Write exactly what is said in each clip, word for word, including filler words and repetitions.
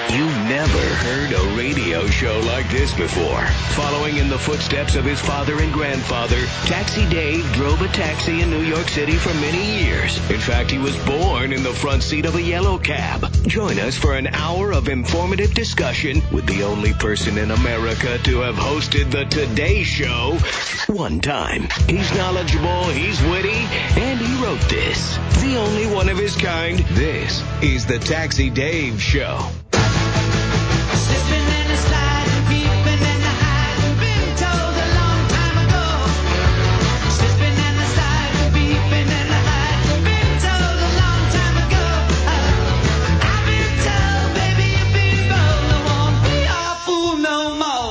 You've never heard a radio show like this before. Following in the footsteps of his father and grandfather, Taxi Dave drove a taxi in New York City for many years. In fact, he was born in the front seat of a yellow cab. Join us for an hour of informative discussion with the only person in America to have hosted the Today Show one time. He's knowledgeable, he's witty, and he wrote this. The only one of his kind. This is the Taxi Dave Show. Slipping and a sliding, peeping and a hiding, been told a long time ago. Slipping and a sliding, peeping and a hiding, been told a long time ago. I've been told, baby, you've been bold, I won't be a fool no more.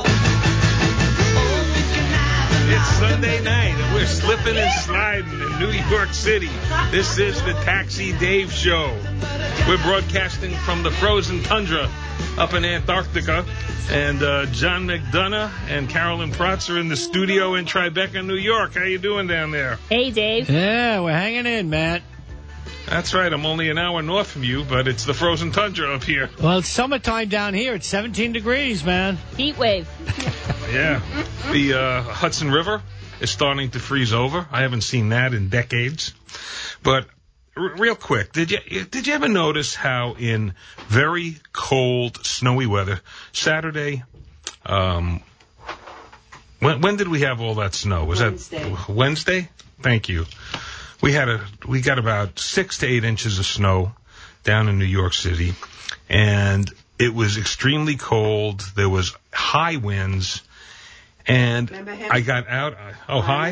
It's Sunday night, and we're slipping and sliding in New York City. This is the Taxi Dave Show. We're broadcasting from the frozen tundra up in Antarctica, and uh, John McDonough and Carolyn Protz are in the studio in Tribeca, New York. How you doing down there? Hey, Dave. Yeah, we're hanging in, Matt. That's right. I'm only an hour north from you, but it's the frozen tundra up here. Well, it's summertime down here. It's seventeen degrees, man. Heat wave. Yeah. The uh, Hudson River is starting to freeze over. I haven't seen that in decades. But r- real quick, did you did you ever notice how in very cold, snowy weather, Saturday, um, when when did we have all that snow? Was Wednesday. that Wednesday? Thank you. We had a we got about six to eight inches of snow down in New York City, and it was extremely cold. There was high winds, and I got out. Oh, high.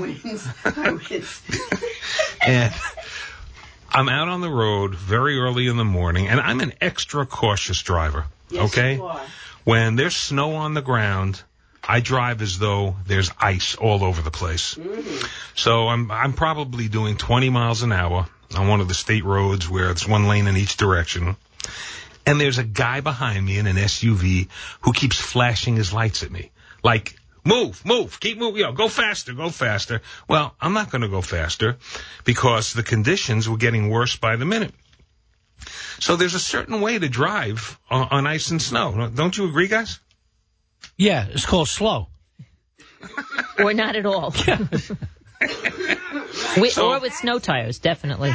And I'm out on the road very early in the morning, and I'm an extra cautious driver. Yes, okay, you are. When there's snow on the ground, I drive as though there's ice all over the place. Mm-hmm. So I'm I'm probably doing twenty miles an hour on one of the state roads where it's one lane in each direction. And there's a guy behind me in an S U V who keeps flashing his lights at me. Like, move, move, keep moving, yo, go faster, go faster. Well, I'm not going to go faster because the conditions were getting worse by the minute. So there's a certain way to drive on, on ice and snow. Don't you agree, guys? Yeah, it's called slow. Or not at all. we, So- or with snow tires, definitely.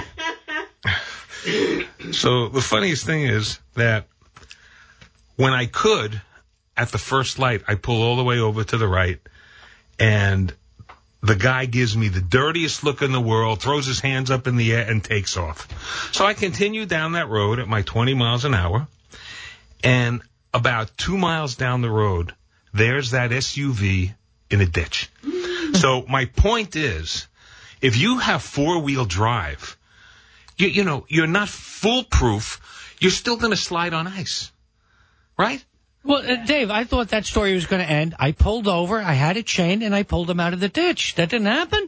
So the funniest thing is that when I could, at the first light, I pull all the way over to the right, and the guy gives me the dirtiest look in the world, throws his hands up in the air, and takes off. So I continue down that road at my twenty miles an hour, and about two miles down the road, there's that S U V in a ditch. So my point is, if you have four-wheel drive, you, you know, you're not foolproof. You're still going to slide on ice, right? Well, uh, Dave, I thought that story was going to end. I pulled over, I had it chained, and I pulled him out of the ditch. That didn't happen?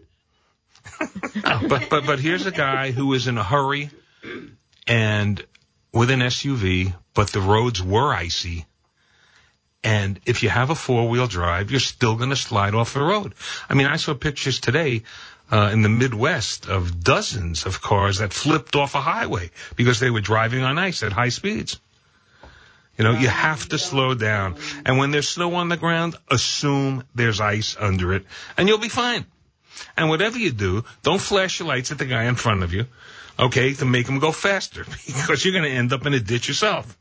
No, but, but, but here's a guy who is in a hurry and with an S U V, but the roads were icy. And if you have a four-wheel drive, you're still going to slide off the road. I mean, I saw pictures today uh, in the Midwest of dozens of cars that flipped off a highway because they were driving on ice at high speeds. You know, you have to slow down. And when there's snow on the ground, assume there's ice under it, and you'll be fine. And whatever you do, don't flash your lights at the guy in front of you, okay, to make him go faster, because you're going to end up in a ditch yourself.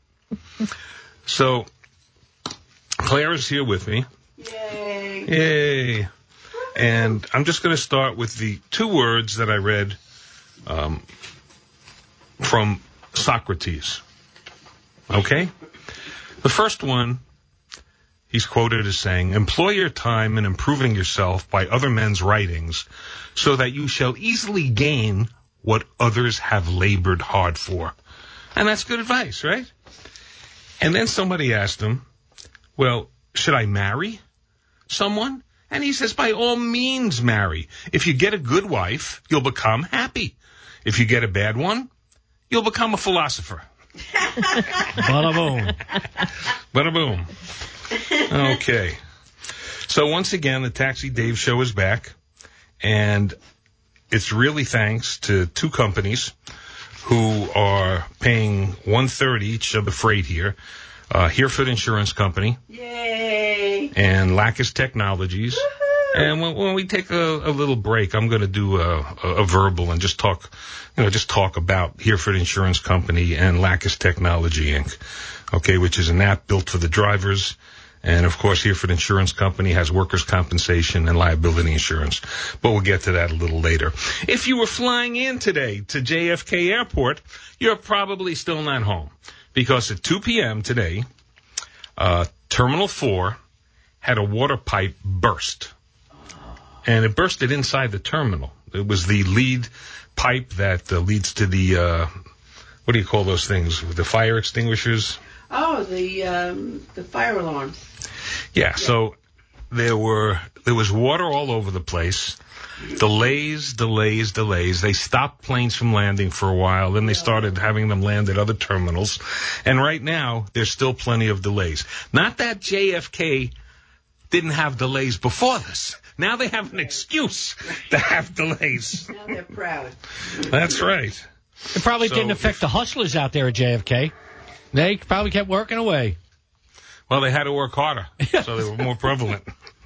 So Claire is here with me. Yay. Yay. And I'm just going to start with the two words that I read um, from Socrates. Okay? The first one, he's quoted as saying, employ your time in improving yourself by other men's writings so that you shall easily gain what others have labored hard for. And that's good advice, right? And then somebody asked him, well, should I marry someone? And he says, by all means marry. If you get a good wife, you'll become happy. If you get a bad one, you'll become a philosopher. Bada boom. Bada boom. Okay. So once again, the Taxi Dave Show is back, and it's really thanks to two companies who are paying one third each of the freight here. uh, Hereford Insurance Company, Yay! and Lacus Technologies. And when, when we take a, a little break, I'm going to do a, a, a verbal and just talk, you know, just talk about Hereford Insurance Company and Lacus Technology, Incorporated. Okay, which is an app built for the drivers. And, of course, Hereford Insurance Company has workers' compensation and liability insurance. But we'll get to that a little later. If you were flying in today to J F K Airport, you're probably still not home. Because at two p.m. today, uh, Terminal four had a water pipe burst. And it bursted inside the terminal. It was the lead pipe that uh, leads to the, uh, what do you call those things? The fire extinguishers? Oh, the um, the fire alarms. Yeah, yeah, so there were there was water all over the place. Delays, delays, delays. They stopped planes from landing for a while. Then they started having them land at other terminals. And right now, there's still plenty of delays. Not that J F K didn't have delays before this. Now they have an excuse to have delays. Now they're proud. That's right. It probably So didn't affect if- the hustlers out there at J F K. They probably kept working away. Well, they had to work harder, so they were more prevalent.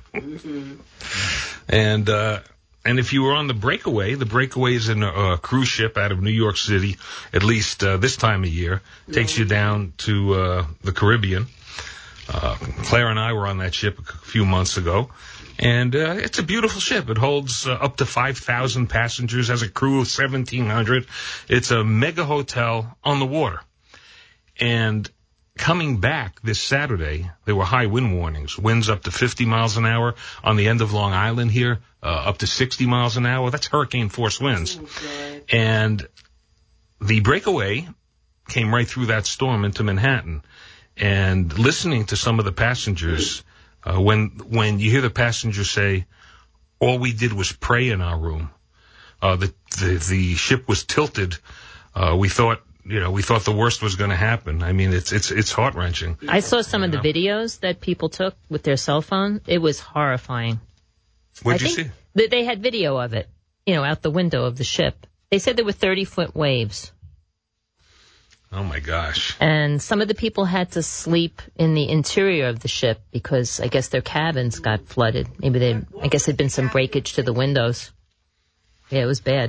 And uh, and if you were on the Breakaway, the Breakaway is in a, a cruise ship out of New York City, at least uh, this time of year. Takes you down to uh, the Caribbean. Uh, Claire and I were on that ship a few months ago. And uh, it's a beautiful ship. It holds uh, up to five thousand passengers, has a crew of seventeen hundred. It's a mega hotel on the water. And coming back this Saturday, there were high wind warnings. Winds up to fifty miles an hour on the end of Long Island here, uh, up to sixty miles an hour. That's hurricane force winds. Oh, And the Breakaway came right through that storm into Manhattan. And listening to some of the passengers, uh, when when you hear the passengers say, all we did was pray in our room, uh, the, the, the ship was tilted. Uh, we thought, you know, we thought the worst was going to happen. I mean, it's it's it's heart-wrenching. I saw some of the Yeah. videos that people took with their cell phone. It was horrifying. What'd I you think see? that they had video of it, you know, out the window of the ship. They said there were thirty-foot waves. Oh, my gosh. And some of the people had to sleep in the interior of the ship because I guess their cabins got flooded. Maybe they, I guess there'd been some breakage to the windows. Yeah, it was bad.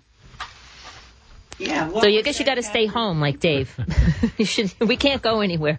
Yeah. So I guess you got to stay home, like Dave. you should. We can't go anywhere.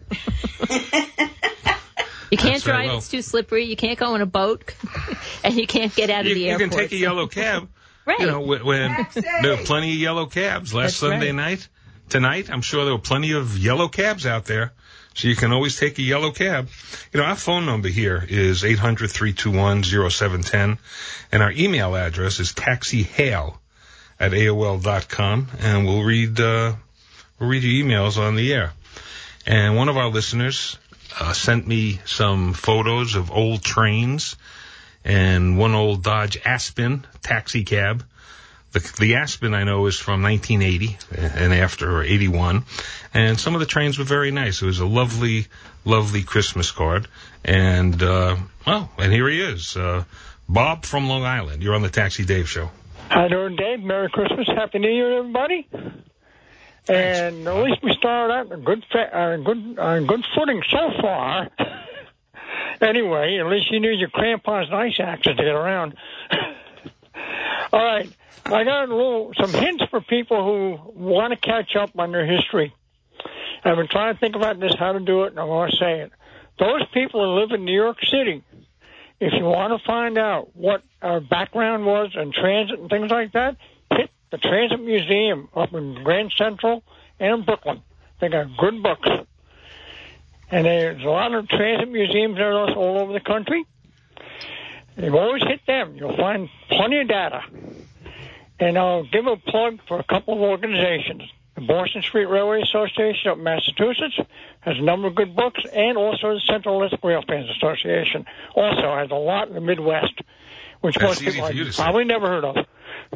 You can't That's right, drive; well- it's too slippery. You can't go in a boat, and you can't get out of You, the you airport. can take a yellow cab. Right. You know, when, when there were plenty of yellow cabs last That's Sunday right. night. Tonight, I'm sure there were plenty of yellow cabs out there. So you can always take a yellow cab. You know, our phone number here is eight hundred, three two one, oh seven one zero. And our email address is taxihail at A O L dot com. And we'll read, uh, we'll read your emails on the air. And one of our listeners uh, sent me some photos of old trains and one old Dodge Aspen taxi cab. The, the Aspen, I know, is from nineteen eighty and after, or eighty-one. And some of the trains were very nice. It was a lovely, lovely Christmas card. And, uh, well, and here he is. Uh, Bob from Long Island. You're on the Taxi Dave Show. Hi, doing, Dave. Merry Christmas. Happy New Year, everybody. And at least we started out in good, fa- uh, good, uh, good footing so far. Anyway, at least you knew your crampons and ice axes to get around. All right. I got a little, some hints for people who want to catch up on their history. I've been trying to think about this, how to do it, and I want to say it. Those people who live in New York City, if you want to find out what our background was in transit and things like that, hit the Transit Museum up in Grand Central and in Brooklyn. They got good books. And there's a lot of transit museums there all over the country. You've always hit them. You'll find plenty of data. And I'll give a plug for a couple of organizations. The Boston Street Railway Association of Massachusetts has a number of good books, and also the Central Electric Railfans Association also has a lot in the Midwest, which That's most easy people for you to have say. probably never heard of.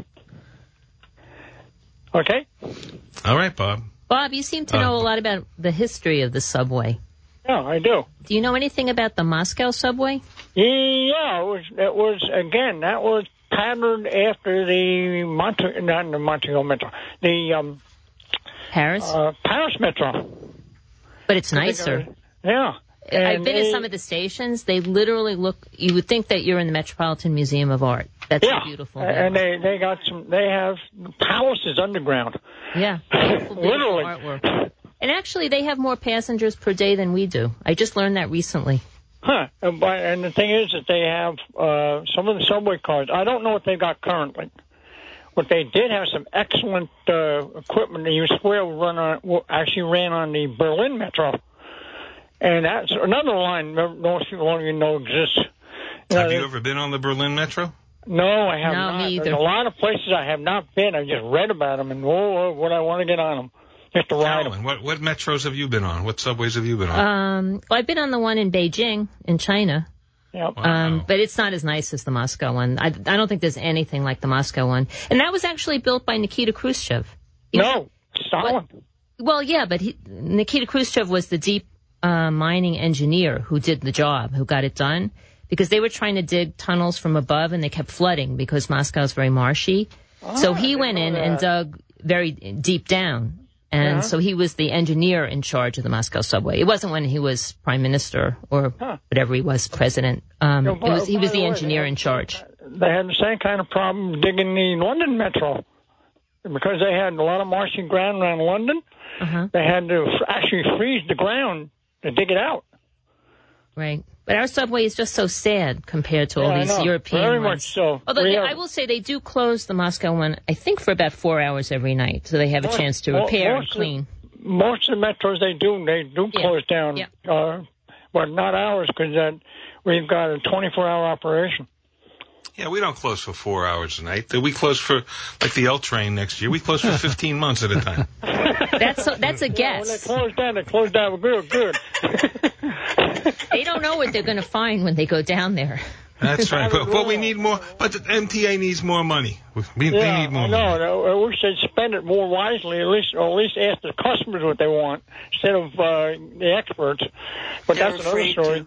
Okay? All right, Bob. Bob, you seem to Uh, know a lot about the history of the subway. Yeah, I do. Do you know anything about the Moscow subway? Yeah, it was, it was again, that was patterned after the Monte, not the Montreal Metro, the um, Paris? uh, Paris Metro. but it's I think nicer. I- Yeah. I've And been they- in some of the stations. They literally look. You would think that you're in the Metropolitan Museum of Art. That's Yeah, how beautiful. and they they they got some. They have palaces underground. are. Yeah, beautiful, beautiful Literally. artwork. And actually, they have more passengers per day than we do. I just learned that recently. Huh. And, by, and the thing is that they have uh, some of the subway cars. I don't know what they got currently, but they did have some excellent uh, equipment that you swear would run on, actually ran on the Berlin Metro. And that's another line most people don't even know exists. You know, Have you ever been on the Berlin Metro? No, I have No, not. me either. There's a lot of places I have not been. I've just read about them, and whoa, what I want to get on them. Just to ride them. Carolyn, what, what metros have you been on? What subways have you been on? Um, well, I've been on the one in Beijing, in China. Yep. Um, but it's not as nice as the Moscow one. I, I don't think there's anything like the Moscow one. And that was actually built by Nikita Khrushchev. He was- No, Stalin. Well, yeah, but he, Nikita Khrushchev was the deep uh, mining engineer who did the job, who got it done, because they were trying to dig tunnels from above and they kept flooding because Moscow's very marshy. so he went in and dug very deep down. And Uh-huh. so he was the engineer in charge of the Moscow subway. It wasn't when he was prime minister or Huh. whatever he was, president. Um, No, it was, he by was the the way, engineer they in had- charge. They had the same kind of problem digging the London Metro. Because they had a lot of marshy ground around London, Uh-huh. they had to f- actually freeze the ground to dig it out. Right. But our subway is just so sad compared to all Yeah, I these know. European Very ones. much so. Although We they, have- I will say they do close the Moscow one, I think, for about four hours every night, so they have a Most- chance to mo- repair and most of- clean. Most of the metros they do, they do Yeah. close down. Yeah. Uh, but not ours because uh, we've got a twenty-four hour operation. Yeah, we don't close for four hours a night. We close for, like the L train next year, we close for fifteen months at a time. That's a, that's a Yeah, when they guess. close down, they close down real good. They don't know what they're going to find when they go down there. That's right. But, but we need more, but the M T A needs more money. We, we Yeah, need more I money. know. I wish they'd spend it more wisely, at least, or at least ask the customers what they want instead of uh, the experts. But They're that's another afraid story.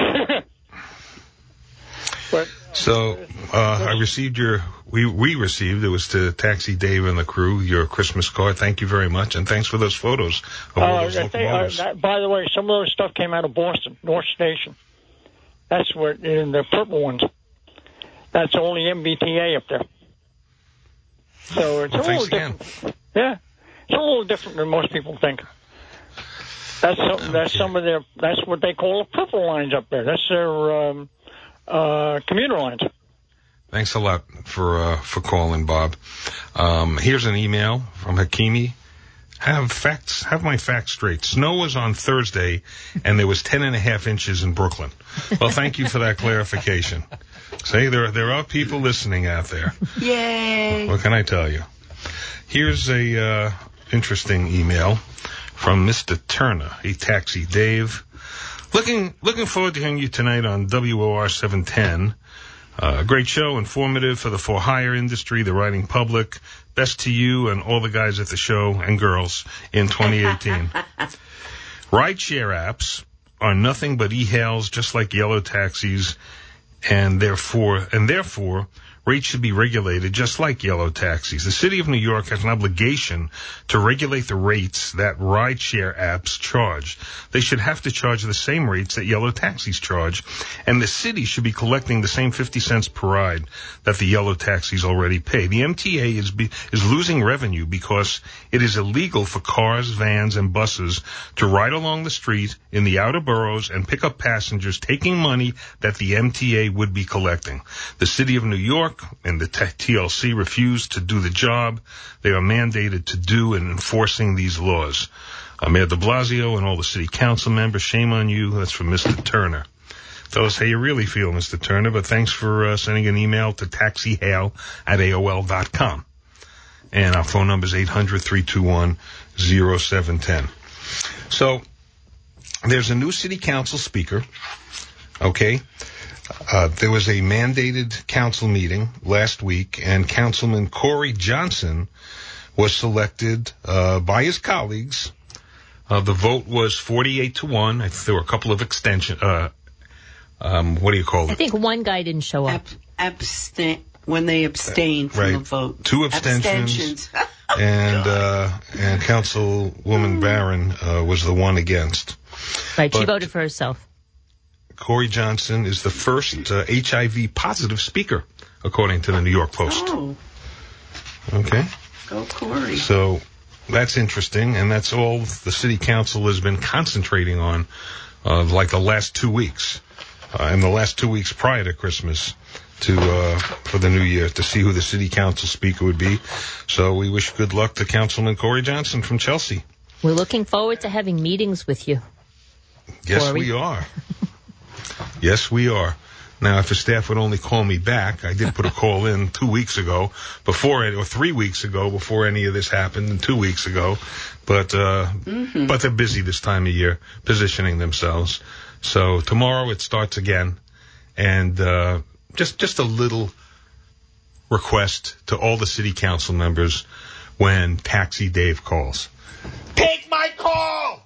But So, uh, I received your, we, we received, it was to Taxi Dave and the crew, your Christmas card. Thank you very much. And thanks for those photos of all uh, those I think, uh, locomotives. that, by the way, some of those stuff came out of Boston, North Station. That's where in the purple ones. That's only M B T A up there. So it's Well, a thanks little again. different. Yeah, it's a little different than most people think. That's some, that's Okay. some of their. That's what they call the purple lines up there. That's their um, uh, commuter lines. Thanks a lot for uh, for calling, Bob. Um, here's an email from Hakimi. Have facts. Have my facts straight. Snow was on Thursday, and there was ten and a half inches in Brooklyn. Well, thank you for that clarification. See, there there are people listening out there. Yay! What can I tell you? Here's a uh, interesting email from Mister Turner. He Taxi Dave. Looking looking forward to hearing you tonight on W O R seven ten. Uh, great show, informative for the for-hire industry, the writing public. Best to you and all the guys at the show and girls in twenty eighteen. Rideshare apps are nothing but e-hails, just like yellow taxis, and therefore, and therefore, rates should be regulated just like yellow taxis. The city of New York has an obligation to regulate the rates that rideshare apps charge. They should have to charge the same rates that yellow taxis charge, and the city should be collecting the same fifty cents per ride that the yellow taxis already pay. The M T A is be, is losing revenue because it is illegal for cars, vans, and buses to ride along the street in the outer boroughs and pick up passengers, taking money that the M T A would be collecting. The city of New York and the T L C refuse to do the job they are mandated to do in enforcing these laws. Uh, Mayor de Blasio and all the city council members, shame on you. That's from Mister Turner. Tell us how you really feel, Mister Turner, but thanks for uh, sending an email to taxihail at A O L dot com. And our phone number is eight hundred, three two one, zero seven one zero. So, there's a new city council speaker, okay? Uh, there was a mandated council meeting last week, and Councilman Corey Johnson was selected uh, by his colleagues. Uh, the vote was forty-eight to one. I think there were a couple of extension. Uh, um, what do you call I it? think one guy didn't show up. Ab- abstain when they abstain from Right. the vote. Two abstentions. Abstentions. and uh, and Councilwoman Barron uh, was the one against. Right, she But- voted for herself. Corey Johnson is the first uh, H I V positive speaker, according to the New York Post. Oh, Okay. go Corey. So that's interesting, and that's all the city council has been concentrating on, uh, like the last two weeks, uh, and the last two weeks prior to Christmas, to uh, for the new year, to see who the city council speaker would be. So we wish good luck to Councilman Corey Johnson from Chelsea. We're looking forward to having meetings with you. Yes, Corey. we are. Yes, we are. Now, if the staff would only call me back, I did put a call in two weeks ago, before it, or three weeks ago, before any of this happened, and two weeks ago. But uh, Mm-hmm. but they're busy this time of year, positioning themselves. So tomorrow it starts again, and uh, just just a little request to all the city council members when Taxi Dave calls. Take my call!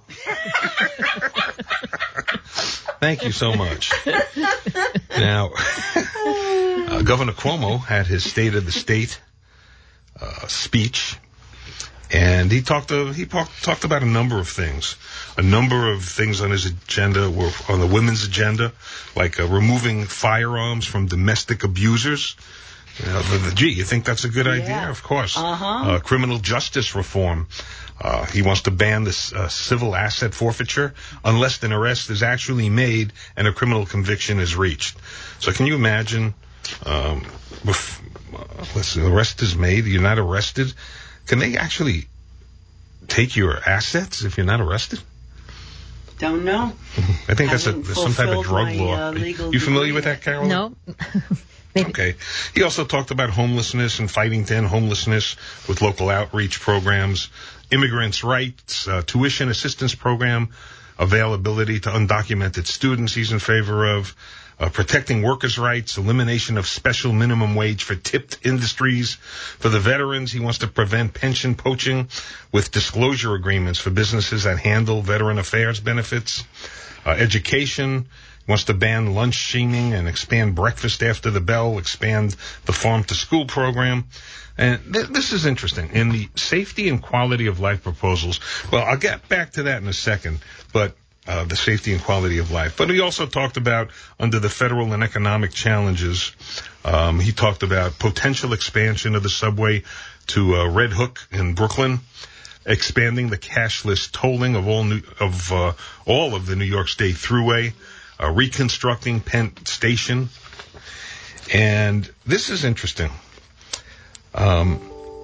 Thank you so much. Now, uh, Governor Cuomo had his State of the State uh, speech, and he talked uh, he talked, talked about a number of things. A number of things on his agenda were on the women's agenda, like uh, removing firearms from domestic abusers. You know, the, the, gee, you think that's a good idea? Yeah. Of course. Uh-huh. Uh, criminal justice reform. Uh, he wants to ban this uh, civil asset forfeiture unless an arrest is actually made and a criminal conviction is reached. So can you imagine, um, bef- uh, let's see, the arrest is made, you're not arrested. Can they actually take your assets if you're not arrested? Don't know. I think that's a, Haven't some type of fulfilled drug my, law. uh, legal you familiar degree with yet. that, Carol? No? Maybe. Okay. He also talked about homelessness and fighting to end homelessness with local outreach programs, immigrants' rights, uh, tuition assistance program, availability to undocumented students he's in favor of, uh, protecting workers' rights, elimination of special minimum wage for tipped industries. For the veterans, he wants to prevent pension poaching with disclosure agreements for businesses that handle veteran affairs benefits, uh, education. Wants to ban lunch shaming and expand breakfast after the bell, expand the farm to school program. And th- this is interesting. In the safety and quality of life proposals, well, I'll get back to that in a second, but uh, the safety and quality of life. But he also talked about, under the federal and economic challenges, um, he talked about potential expansion of the subway to uh, Red Hook in Brooklyn, expanding the cashless tolling of all new, of uh, all of the New York State Thruway, uh, reconstructing Penn Station. And this is interesting. Um,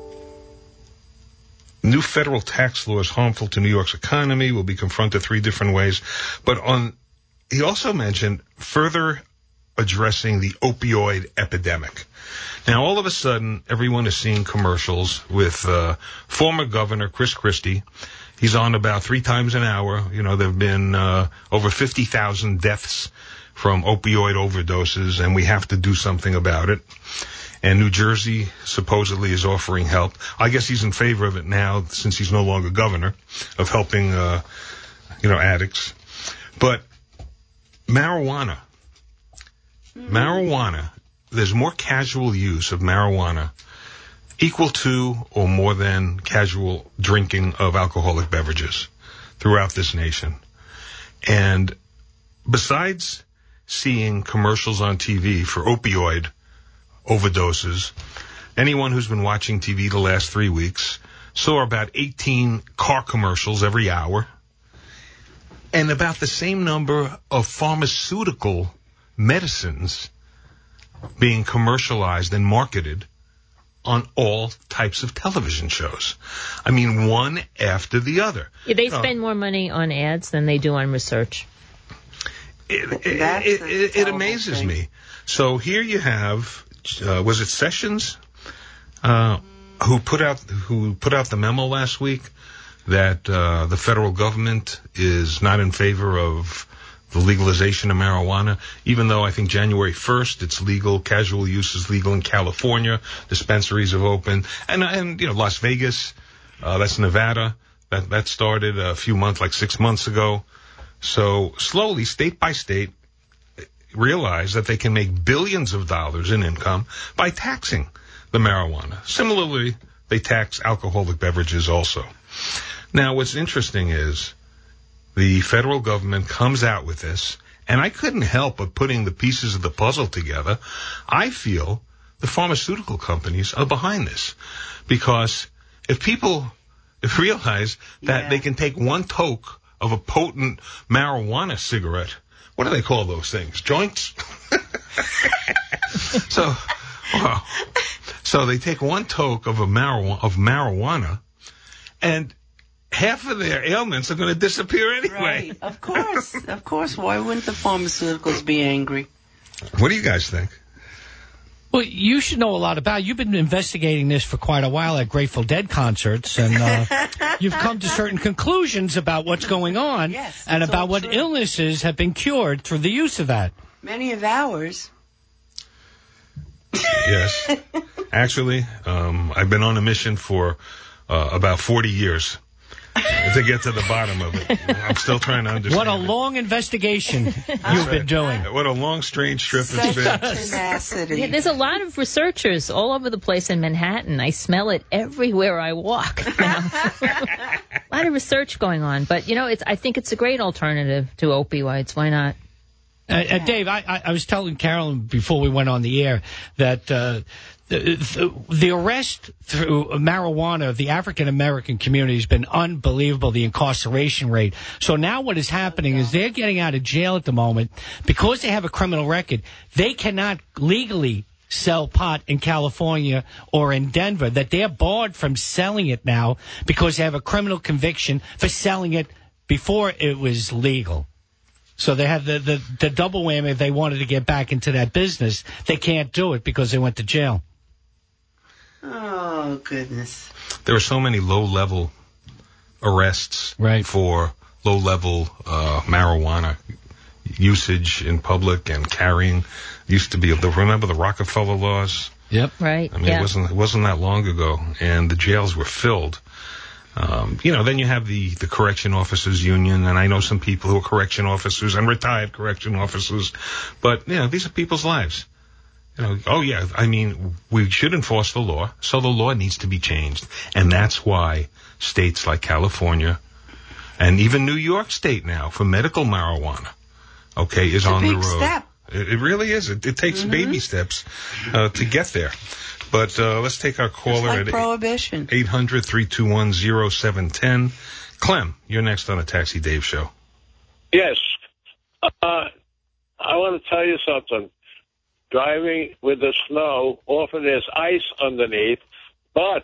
new federal tax laws harmful to New York's economy will be confronted three different ways. But on, he also mentioned further addressing the opioid epidemic. Now, all of a sudden, everyone is seeing commercials with uh, former Governor Chris Christie. He's on about three times an hour. You know, there have been uh, over fifty thousand deaths from opioid overdoses, and we have to do something about it. And New Jersey supposedly is offering help. I guess he's in favor of it now, since he's no longer governor, of helping, uh, you know, addicts. But marijuana, mm-hmm. marijuana, there's more casual use of marijuana equal to or more than casual drinking of alcoholic beverages throughout this nation. And besides seeing commercials on T V for opioid overdoses, anyone who's been watching T V the last three weeks saw about eighteen car commercials every hour and about the same number of pharmaceutical medicines being commercialized and marketed on all types of television shows. I mean, one after the other. Yeah, they You know, spend more money on ads than they do on research. It, it, That's it, a it, it terrible amazes thing. me. So here you have, uh, was it Sessions, uh, who put out who put out the memo last week that uh, the federal government is not in favor of the legalization of marijuana, even though I think January first it's legal, casual use is legal in California, dispensaries have opened, and and you know Las Vegas, uh, that's Nevada, that that started a few months, like six months ago. So slowly, state by state, realize that they can make billions of dollars in income by taxing the marijuana. Similarly, they tax alcoholic beverages also. Now, what's interesting is the federal government comes out with this, and I couldn't help but putting the pieces of the puzzle together. I feel the pharmaceutical companies are behind this, because if people if realize that Yeah. they can take one toke of a potent marijuana cigarette, what do they call those things? Joints? so, wow. So they take one toke of a marijuana, of marijuana, and half of their ailments are going to disappear anyway. Right. Of course. Of course. Why wouldn't the pharmaceuticals be angry? What do you guys think? Well, you should know a lot about it. You've been investigating this for quite a while at Grateful Dead concerts, and uh, you've come to certain conclusions about what's going on Yes, and it's about all what true. illnesses have been cured through the use of that. Many of ours. Yes. Actually, um, I've been on a mission for uh, about forty years to get to the bottom of it. I'm still trying to understand. What a it. long investigation you've been doing. What a long, strange trip it's Such been. tenacity. Yeah, there's a lot of researchers all over the place in Manhattan. I smell it everywhere I walk. You know? A lot of research going on, but you know, it's. I think it's a great alternative to opioids. Why not? Uh, uh, Dave, I, I, I was telling Carolyn before we went on the air that uh, the, the, the arrest through marijuana of the African-American community has been unbelievable, the incarceration rate. So now what is happening is they're getting out of jail at the moment. Because they have a criminal record, they cannot legally sell pot in California or in Denver, that they're barred from selling it now because they have a criminal conviction for selling it before it was legal. So they have the, the, the double whammy. If they wanted to get back into that business, they can't do it because they went to jail. Oh, goodness. There are so many low-level arrests Right. for low-level uh, marijuana usage in public and carrying. Used to be, remember the Rockefeller laws? Yep. Right? I mean, yeah. it wasn't it wasn't that long ago, and the jails were filled. Um, you know, then you have the, the correction officers union, and I know some people who are correction officers and retired correction officers, but, you know, these are people's lives. You know, oh yeah, I mean, we should enforce the law, so the law needs to be changed. And that's why states like California and even New York State now for medical marijuana, okay, is It's a on the big road. step. It, it really is. It, it takes Mm-hmm. baby steps uh, to get there. But uh, let's take our It's caller like at prohibition. eight hundred, three two one, oh seven one oh. Clem, you're next on the Taxi Dave Show. Yes. Uh, I want to tell you something. Driving with the snow, often there's ice underneath, but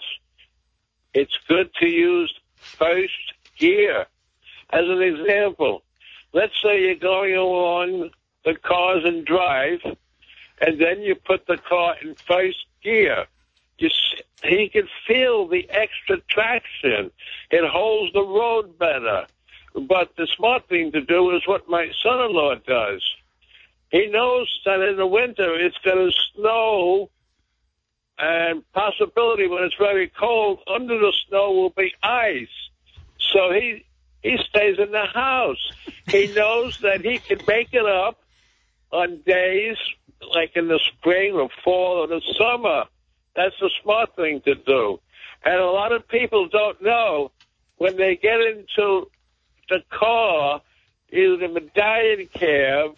it's good to use first gear. As an example, let's say you're going along the cars and drive, and then you put the car in first gear. You s- he can feel the extra traction. It holds the road better. But the smart thing to do is what my son-in-law does. He knows that in the winter it's going to snow, and possibility when it's very cold, under the snow will be ice. So he he stays in the house. He knows that he can make it up on days like in the spring or fall or the summer. That's the smart thing to do. And a lot of people don't know when they get into the car, either the medallion cab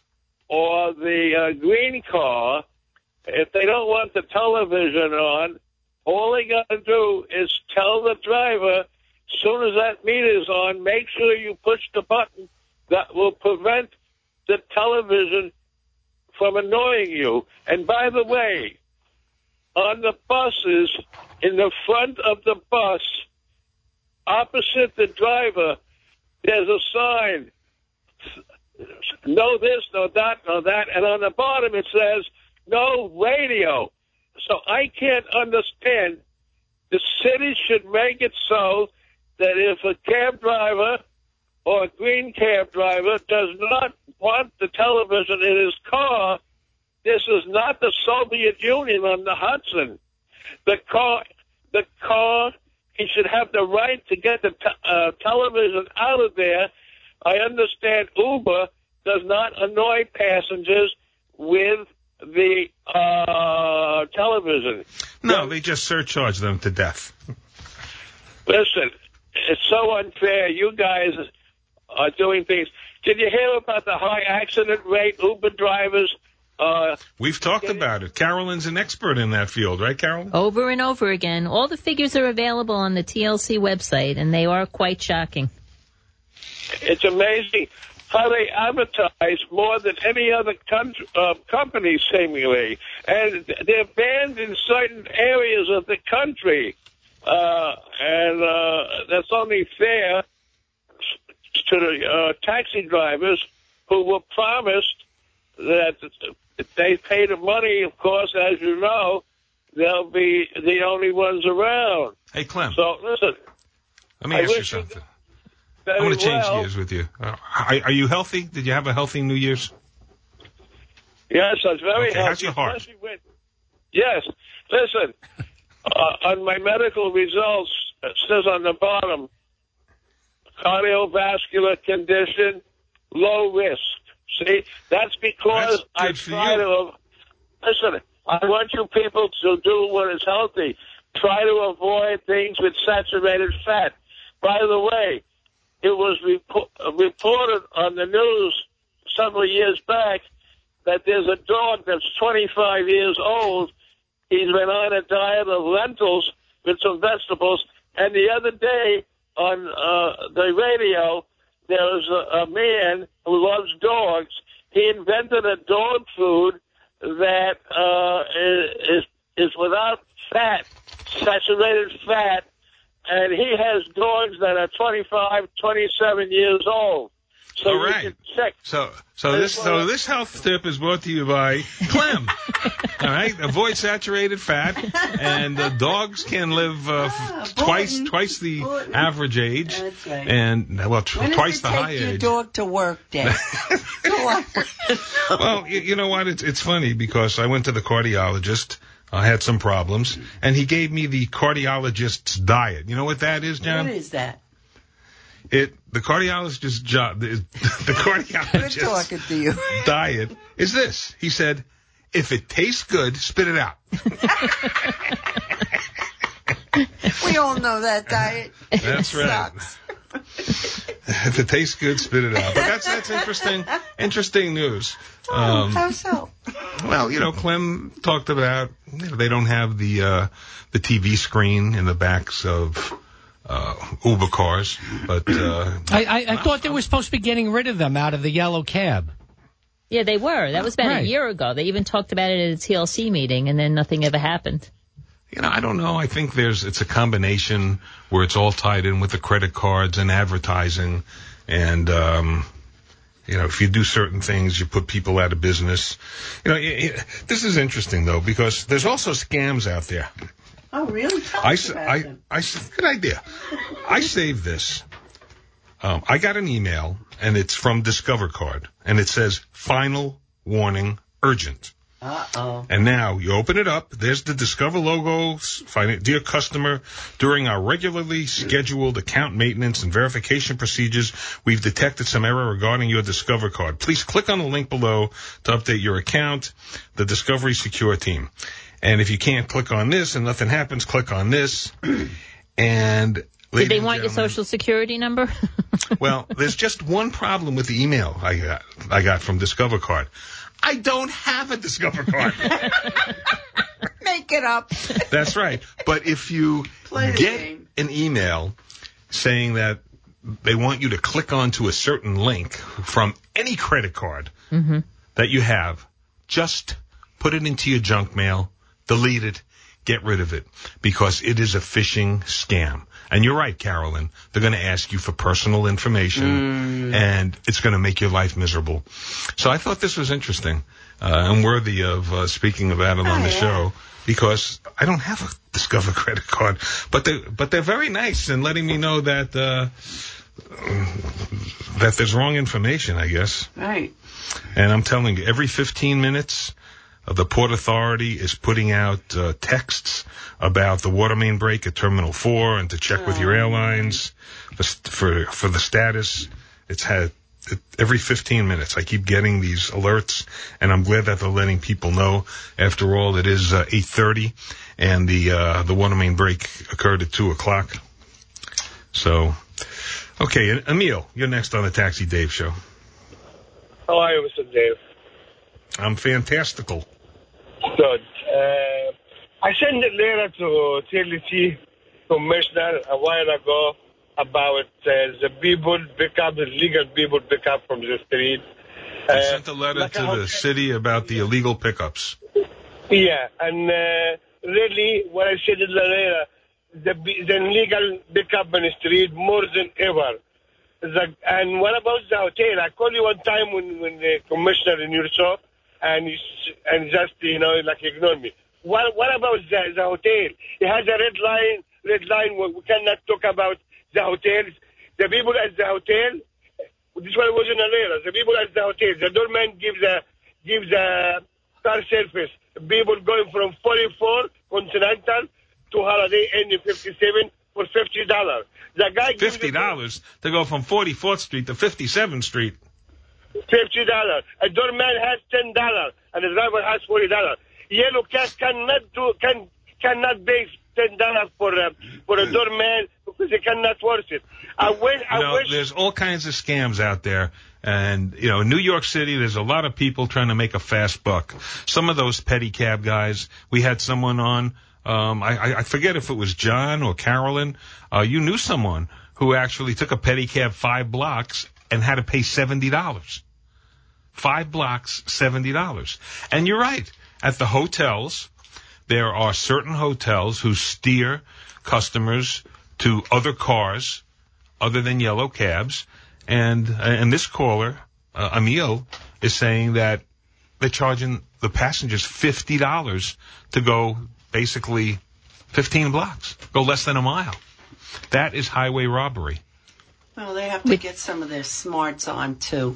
or the uh, green car, if they don't want the television on, all they got to do is tell the driver, as soon as that meter's on, make sure you push the button that will prevent the television from annoying you. And by the way, on the buses, in the front of the bus, opposite the driver, there's a sign, no this, no that, no that, and on the bottom it says, no radio. So I can't understand. The city should make it so that if a cab driver or a green cab driver does not want the television in his car, this is not the Soviet Union on the Hudson. The car, the car, he should have the right to get the te- uh, television out of there. I understand Uber does not annoy passengers with the uh, television. No, they just surcharge them to death. Listen, it's so unfair. You guys are doing things. Did you hear about the high accident rate, Uber drivers? Uh, We've talked about it. Carolyn's an expert in that field, right, Carolyn? Over and over again. All the figures are available on the T L C website, and they are quite shocking. It's amazing how they advertise more than any other con- uh, company, seemingly. And they're banned in certain areas of the country. Uh, and uh, that's only fair to the uh, taxi drivers who were promised that if they pay the money, of course, as you know, they'll be the only ones around. Hey, Clem. So, listen. Let me I ask you wish you something. very I'm going to change well. gears with you. Uh, are, are you healthy? Did you have a healthy New Year's? Yes, I was very Okay, healthy. how's your heart? especially With, yes. Listen, uh, on my medical results, it says on the bottom, cardiovascular condition, low risk. See, that's because That's I good for try you. to, listen, I want you people to do what is healthy. Try to avoid things with saturated fat. By the way, it was repo- reported on the news several years back that there's a dog that's twenty-five years old. He's been on a diet of lentils with some vegetables. And the other day on uh, the radio, there was a, a man who loves dogs. He invented a dog food that uh, is, is without fat, saturated fat, and he has dogs that are twenty-five, twenty-seven years old. So All you right. can check. So, so this, so this health tip is brought to you by Clem. All right, avoid saturated fat, and uh, dogs can live uh, Ah, f- twice, Bolton. twice the Bolton. average age, That's right. and well, tw- When twice does the it take high your age. dog to work day? Well, you, you know what? It's it's funny because I went to the cardiologist. I had some problems, and he gave me the cardiologist's diet. You know what that is, John? What is that? It the cardiologist's job. The, the Good cardiologist's talking to you. diet is this. He said, if it tastes good, spit it out. We all know that diet. That's right. Sucks. If it tastes good, spit it out. But that's that's interesting. Interesting news. Um, How so? well, you know, Clem talked about you know, they don't have the uh, the T V screen in the backs of uh, Uber cars, but uh, I, I, I thought they were supposed to be getting rid of them out of the yellow cab. Yeah, they were. That was about Right. a year ago. They even talked about it at a T L C meeting, and then nothing ever happened. you know, I don't know. I think there's it's a combination where it's all tied in with the credit cards and advertising, and um, you know, if you do certain things, you put people out of business. You know, it, it, this is interesting though because there's also scams out there. Oh, really? Tell I, us s- about I, them. I, good idea. I saved this. Um, I got an email, and it's from Discover Card, and it says, final warning, urgent. Uh-oh. And now you open it up. There's the Discover logo. Find- Dear customer, during our regularly scheduled account maintenance and verification procedures, we've detected some error regarding your Discover Card. Please click on the link below to update your account. The Discovery Secure team. And if you can't click on this and nothing happens, click on this. And Did ladies they and want your gentlemen, social security number? well, there's just one problem with the email I got. I got from Discover Card. I don't have a Discover Card. Make it up. That's right. But if you Play the get game. an email saying that they want you to click onto a certain link from any credit card Mm-hmm. that you have, just put it into your junk mail, delete it, get rid of it, because it is a phishing scam. And you're right, Carolyn. They're going to ask you for personal information, and it's going to make your life miserable. So I thought this was interesting uh, and worthy of uh, speaking about it on Oh, the yeah. show, because I don't have a Discover credit card, but they but they're very nice in letting me know that uh, that there's wrong information, I guess. Right. And I'm telling you, every fifteen minutes, uh, the Port Authority is putting out uh, texts about the water main break at Terminal four and to check with your airlines for for, for the status. It's had it, every fifteen minutes. I keep getting these alerts, and I'm glad that they're letting people know. After all, it is uh, eight thirty, and the uh, the water main break occurred at two o'clock. So, Okay, Emil, you're next on the Taxi Dave Show. How are you, Mister Dave? I'm fantastical. Good. Uh, I sent a letter to T L C Commissioner a while ago about uh, the people pick up, the legal people pick up from the street. I Uh, sent a letter like to how- the city about the illegal pickups. Yeah, and uh, really, what I said in the letter, the, the legal pickup on the street more than ever. The, and what about the hotel? I called you one time when, when the commissioner in your show, and you, s- and just, you know, like ignored me. What, what about the, the hotel? It has a red line, red line where we cannot talk about the hotels. The people at the hotel, this one was in a letter. The people at the hotel, the doorman gives a, gives a car service. People going from forty-four Continental to Holiday Inn fifty-seven for fifty dollars. The guy gives Fifty dollars to go from forty-fourth Street to fifty-seventh Street. fifty dollars. A doorman has ten dollars, and the driver has forty dollars. Yellow Cab cannot do can cannot pay ten dollars for uh, for a doorman because they cannot worth it. I wish. I You know, wish. there's all kinds of scams out there. And, you know, in New York City, there's a lot of people trying to make a fast buck. Some of those petty cab guys, we had someone on, um, I, I forget if it was John or Carolyn. Uh, you knew someone who actually took a pedicab five blocks and had to pay seventy dollars. Five blocks, seventy dollars. And you're right. At the hotels, there are certain hotels who steer customers to other cars other than yellow cabs. And, and this caller, uh, Emil, is saying that they're charging the passengers fifty dollars to go basically fifteen blocks, go less than a mile. That is highway robbery. Well, they have to get some of their smarts on, too.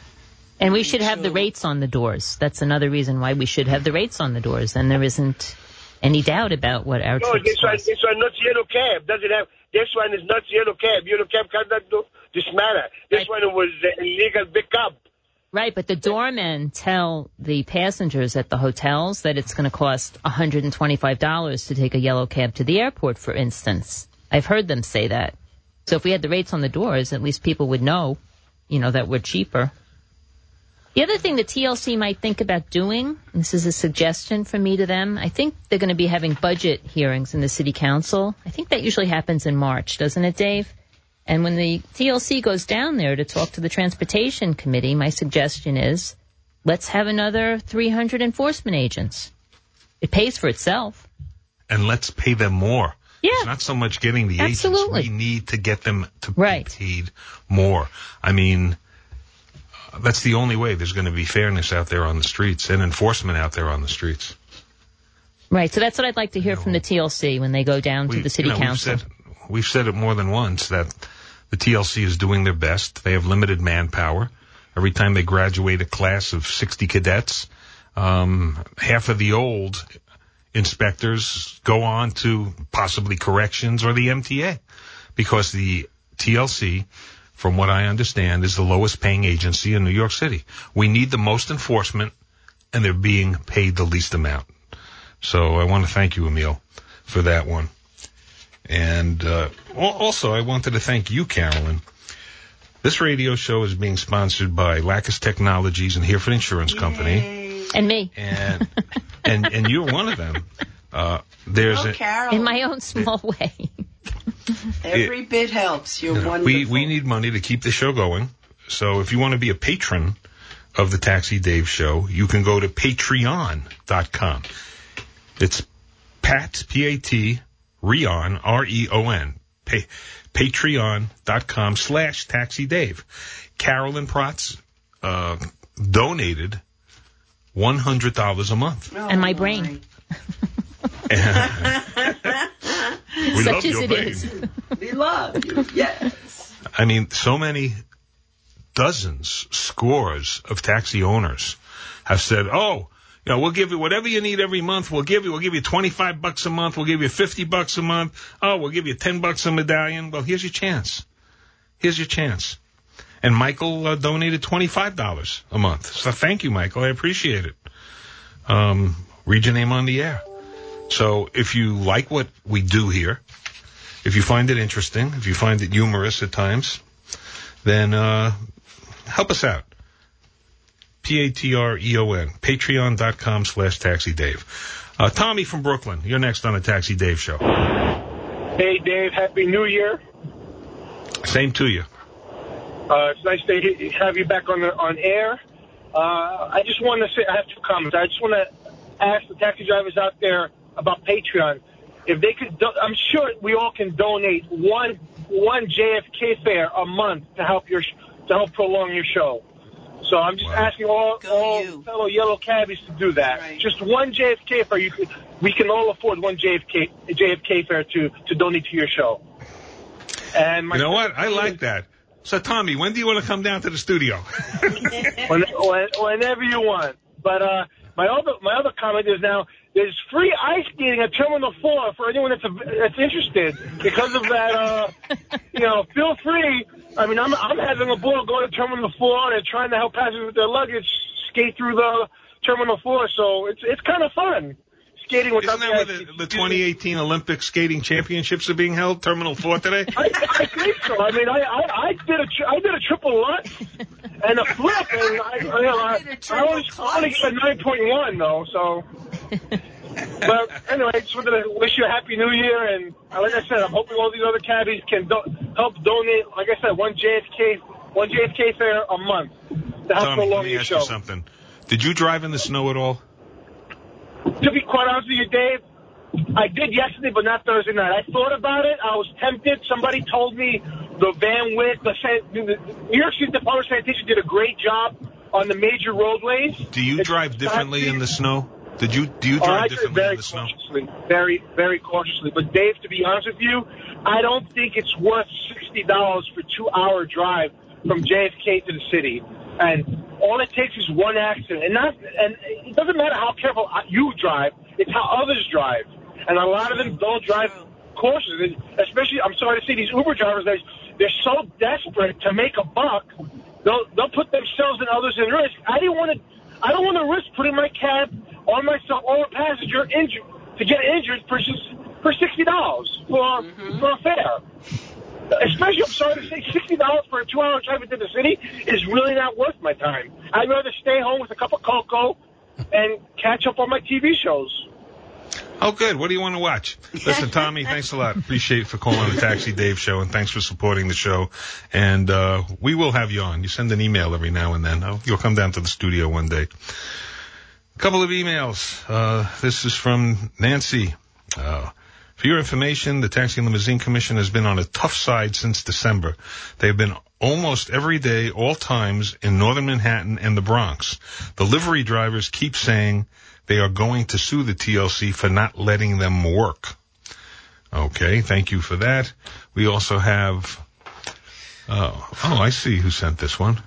And we should have the rates on the doors. That's another reason why we should have the rates on the doors. And there isn't any doubt about what our No, trips this one, cost. this one not yellow cab. Doesn't have. This one is not yellow cab. Yellow cab cannot do this matter. This Right. one was uh, illegal pickup. Right, but the doormen tell the passengers at the hotels that it's going to cost one hundred twenty-five dollars to take a yellow cab to the airport, for instance. I've heard them say that. So if we had the rates on the doors, at least people would know, you know, that we're cheaper. The other thing the T L C might think about doing, and this is a suggestion from me to them, I think they're going to be having budget hearings in the city council. I think that usually happens in March, doesn't it, Dave? And when the T L C goes down there to talk to the transportation committee, my suggestion is let's have another three hundred enforcement agents. It pays for itself. And let's pay them more. Yeah. It's not so much getting the Absolutely. agents. We need to get them to Right. be paid more. I mean, uh, that's the only way there's going to be fairness out there on the streets and enforcement out there on the streets. Right, so that's what I'd like to hear from the T L C when they go down to We- the city you know, council. We've said, we've said it more than once that the T L C is doing their best. They have limited manpower. Every time they graduate a class of sixty cadets, um, half of the old inspectors go on to possibly corrections or the M T A, because the T L C, from what I understand, is the lowest paying agency in New York City. We need the most enforcement, and they're being paid the least amount. So I want to thank you, Emil, for that one. And uh, al- also, I wanted to thank you, Carolyn. This radio show is being sponsored by Lacus Technologies and Hereford Insurance Company. And me, And and and you're one of them. Uh, there's Oh, a, Carol. in my own small way. Every bit helps. You're you know, wonderful. we we need money to keep the show going. So if you want to be a patron of the Taxi Dave Show, you can go to patreon dot com. It's Pat, P A T, Rion, R E O N, pa- patreon.com slash Taxi Dave. Carolyn Protz uh, donated one hundred dollars a month. Oh, And my brain. We Such love as your it brain. is. We love you. Yes. I mean, so many dozens, scores of taxi owners have said, oh, you know, we'll give you whatever you need every month. We'll give you, we'll give you twenty-five bucks a month. We'll give you fifty bucks a month. Oh, we'll give you ten bucks a medallion. Well, here's your chance. Here's your chance. And Michael uh, donated twenty-five dollars a month. So thank you, Michael. I appreciate it. Um, read your name on the air. So if you like what we do here, if you find it interesting, if you find it humorous at times, then uh, help us out. P A T R E O N, patreon.com slash Taxi Dave. Uh, Tommy from Brooklyn, you're next on the Taxi Dave Show. Hey, Dave, Happy New Year. Same to you. Uh, it's nice to have you back on the, on air. Uh, I just want to say, I have two comments. I just want to ask the taxi drivers out there about Patreon. If they could, do- I'm sure we all can donate one one J F K fare a month to help your sh- to help prolong your show. So I'm just wow. asking all, all fellow yellow cabbies to do that. Right. Just one J F K fare. You could, we can all afford one J F K J F K fare to, to donate to your show. And my you know what? I like that. So, Tommy, when do you want to come down to the studio? when, when, whenever you want. But uh, my other my other comment is now there's free ice skating at Terminal four for anyone that's a, that's interested. Because of that, uh, you know, feel free. I mean, I'm I'm having a ball going to Terminal four and trying to help passengers with their luggage skate through the Terminal four. So it's it's kind of fun. Skating with Isn't that where the, the twenty eighteen Olympic Skating Championships are being held, Terminal four today? I, I think so. I mean, I, I, I did a tri- I did a triple lunge and a flip, and I, you know, I, I only, I only got a nine point one though. So, but anyway, I just wanted to wish you a happy New Year, and uh, like I said, I'm hoping all these other cabbies can do- help donate. Like I said, one J F K one J F K fare a month to help Tommy, prolong let me your ask show. you something. Did you drive in the snow at all? To be quite honest with you, Dave, I did yesterday, but not Thursday night. I thought about it. I was tempted. Somebody told me the Van Wyck, the, the New York City Department of Sanitation did a great job on the major roadways. Do you it's drive differently in the snow? Did you do you oh, drive I differently very in the snow? Cautiously, very, very cautiously. But Dave, to be honest with you, I don't think it's worth sixty dollars for a two-hour drive from J F K to the city. And all it takes is one accident, and not and it doesn't matter how careful you drive; it's how others drive. And a lot of them don't drive cautiously. Especially, I'm sorry to say, these Uber drivers, they're, they're so desperate to make a buck, they'll they'll put themselves and others in risk. I didn't want to. I don't want to risk putting my cab on myself or a passenger injured to get injured for for sixty dollars for mm-hmm. for a fare. Especially, I'm sorry to say, sixty dollars for a two-hour drive into the city is really not worth my time. I'd rather stay home with a cup of cocoa and catch up on my T V shows. Oh, good. What do you want to watch? Listen, Tommy, thanks a lot. Appreciate for calling the Taxi Dave Show, and thanks for supporting the show. And uh we will have you on. You send an email every now and then. Oh, you'll come down to the studio one day. A couple of emails. Uh This is from Nancy. Uh For your information, the Taxi and Limousine Commission has been on a tough side since December. They've been almost every day, all times, in northern Manhattan and the Bronx. The livery drivers keep saying they are going to sue the T L C for not letting them work. Okay, thank you for that. We also have... Uh, oh, I see who sent this one.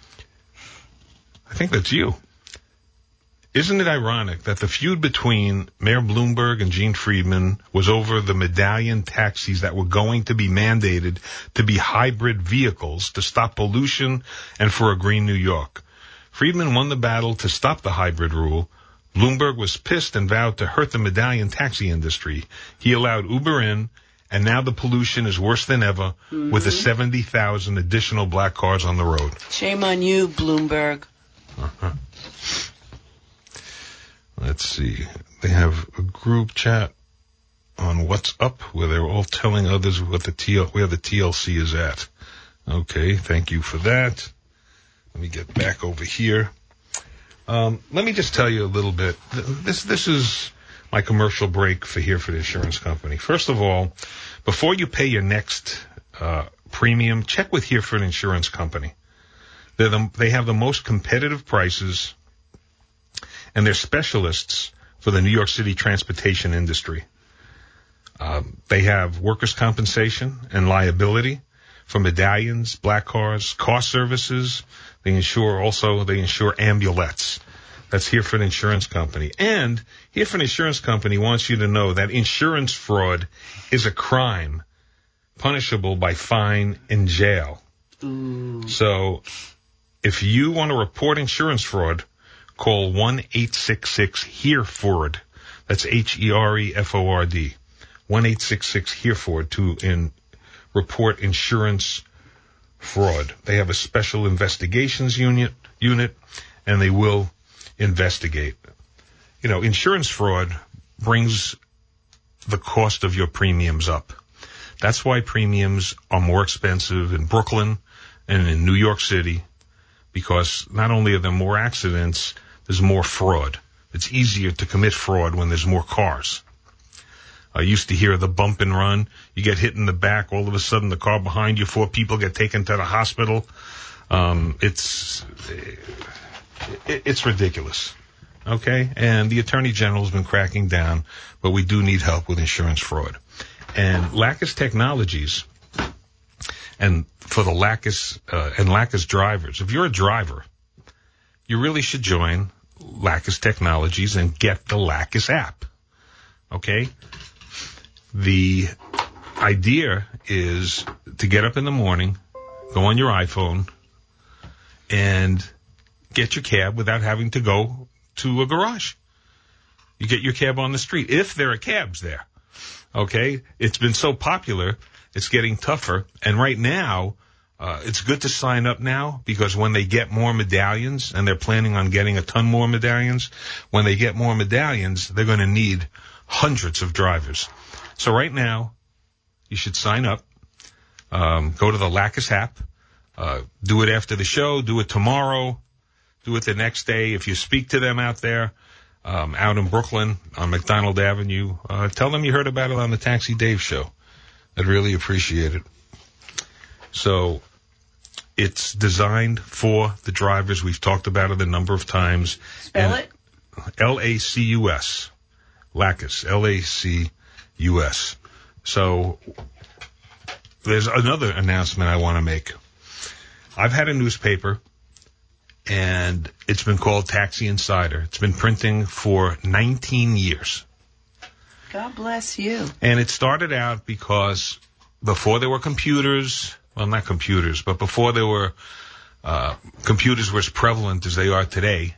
I think that's you. Isn't it ironic that the feud between Mayor Bloomberg and Gene Friedman was over the medallion taxis that were going to be mandated to be hybrid vehicles to stop pollution and for a green New York? Friedman won the battle to stop the hybrid rule. Bloomberg was pissed and vowed to hurt the medallion taxi industry. He allowed Uber in, and now the pollution is worse than ever mm-hmm. with the seventy thousand additional black cars on the road. Shame on you, Bloomberg. Uh-huh. Let's see. They have a group chat on What's Up where they're all telling others what the T L, where the T L C is at. Okay, thank you for that. Let me get back over here. Um, let me just tell you a little bit. This this is my commercial break for Hereford Insurance Company. First of all, before you pay your next uh, premium, check with Hereford Insurance Company. They're the, they have the most competitive prices, and they're specialists for the New York City transportation industry. Um, they have workers' compensation and liability for medallions, black cars, car services. They insure also, they insure ambulettes. That's Hereford Insurance Company. And Hereford Insurance Company wants you to know that insurance fraud is a crime punishable by fine and jail. Ooh. So if you want to report insurance fraud, call one eight six six HEREFORD. That's H E R E F O R D. one eight six six HEREFORD to in, report insurance fraud. They have a special investigations unit, unit, and they will investigate. You know, insurance fraud brings the cost of your premiums up. That's why premiums are more expensive in Brooklyn and in New York City, because not only are there more accidents, there's more fraud. It's easier to commit fraud when there's more cars. I used to hear the bump and run. You get hit in the back, all of a sudden the car behind you, four people get taken to the hospital. Um, it's, it, it's ridiculous. Okay? And the Attorney General has been cracking down, but we do need help with insurance fraud. And Lacus Technologies, and for the Lacus, uh, and Lacus drivers, if you're a driver, you really should join Lacus Technologies and get the Lacus app. Okay? The idea is to get up in the morning, go on your iPhone, and get your cab without having to go to a garage. You get your cab on the street, if there are cabs there. Okay? It's been so popular, it's getting tougher. And right now, uh, it's good to sign up now, because when they get more medallions, and they're planning on getting a ton more medallions, when they get more medallions, they're going to need hundreds of drivers. So right now, you should sign up. Um, go to the Lacus app. Uh, do it after the show. Do it tomorrow. Do it the next day. If you speak to them out there, um, out in Brooklyn on McDonald Avenue, uh, tell them you heard about it on the Taxi Dave show. I'd really appreciate it. So it's designed for the drivers. We've talked about it a number of times. Spell and it? L A C U S. Lacus. L A C U S. So there's another announcement I want to make. I've had a newspaper, and it's been called Taxi Insider. It's been printing for nineteen years. God bless you. And it started out because before there were computers, well, not computers, but before there were, uh, computers were as prevalent as they are today.